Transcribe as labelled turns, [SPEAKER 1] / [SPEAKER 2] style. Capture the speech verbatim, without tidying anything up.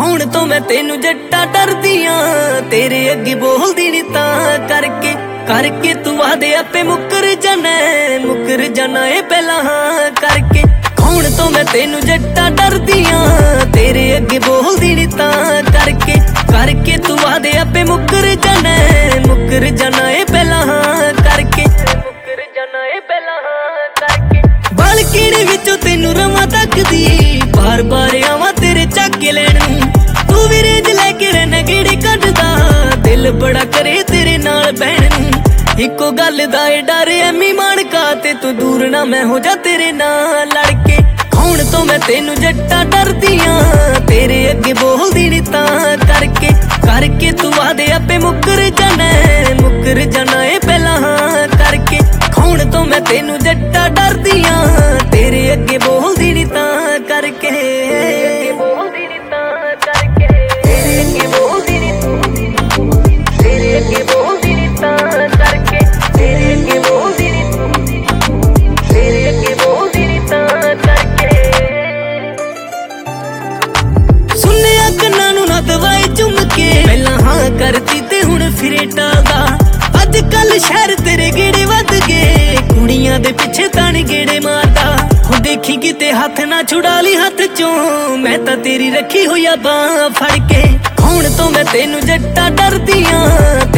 [SPEAKER 1] कौन तो मैं तेनू जट्टा डरदियां तेरे अगे बोलदी नी तां करके करके तू वादे आपे मुकर जाना मुकर जाना ए पहला हाँ करके कौन तो मैं तेनू जट्टा डरदियां तेरे अगे बोलदी नी तां करके करके तू वादे आपे मुकर जाना मुकर जाना ए पहला हाँ करके मुकर जाना ए पहला हाँ करके बालकीने विचों तेनू रवां तकदी बार बार आवां तेरे चाके लैण तू भी रेंज लैके रहना गेड़े कड्डदा दिल बड़ा करे तेरे नाल बहन इको गल दा ए डर एमी मानका ते तू दूर ना मैं हो जा तेरे नाल लड़के कौन तो मैं तेनू जट्टा डरदियां तेरे अगे बोलदी नी तां करके करके तू वादे आपे मुकर जाना मुकर जाना ए पहला हाँ करके कौन तो मैं तेनू जट्टा डरदियां तेरे अगे बोलदी नी तां करके बोलदी नी तां करके तेरे अगे बोलदी नी तेरे अगे बोलदी नी तां करके तेरे अगे बोलदी नी तेरे अगे बोलदी नी तां करके सुनिया कन्ना नू ना दवाई चुम के पहला हाँ करती ते हुण फिरे टालदा अज कल शहर तेरे गेड़े वध गए कुड़ियां दे पिछे तान गेड़े मारदा हो देखी किते हथ ना छुड़ा ली हथ चों मैं तां तेरी रखी हुई आ बां फड़ के कौन तो मैं तेनू जट्टा डरदियां